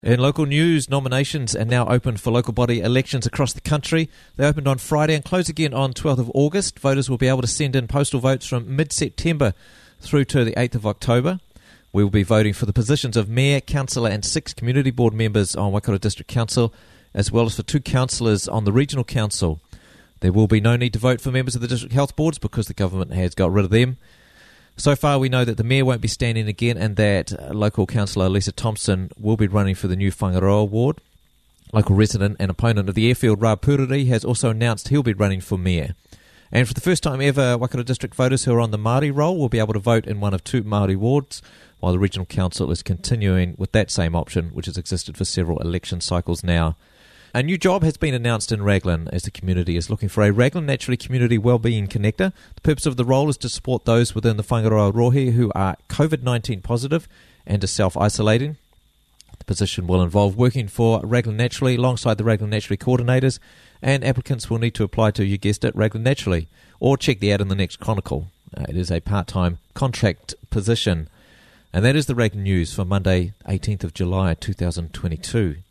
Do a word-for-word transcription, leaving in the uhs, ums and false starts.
In local news, nominations are now open for local body elections across the country. They opened on Friday and close again on twelfth of August. Voters will be able to send in postal votes from mid-September through to the eighth of October. We will be voting for the positions of Mayor, Councillor and six Community Board members on Waikato District Council, as well as for two councillors on the Regional Council. There will be no need to vote for members of the District Health Boards because the government has got rid of them. So far, we know that the Mayor won't be standing again and that local councillor Lisa Thompson will be running for the new Whangaroa ward. Local resident and opponent of the airfield, Rā Pururi, has also announced he'll be running for Mayor. And for the first time ever, Waikato District voters who are on the Māori roll will be able to vote in one of two Māori wards, while the Regional Council is continuing with that same option, which has existed for several election cycles now. A new job has been announced in Raglan as the community is looking for a Raglan Naturally Community Wellbeing Connector. The purpose of the role is to support those within the Whangaroa Rohe who are covid nineteen positive and are self-isolating. The position will involve working for Raglan Naturally alongside the Raglan Naturally coordinators, and applicants will need to apply to, you guessed it, Raglan Naturally, or check the ad in the next Chronicle. Uh, it is a part-time contract position. And that is the Raglan News for Monday, eighteenth of July, two thousand twenty-two.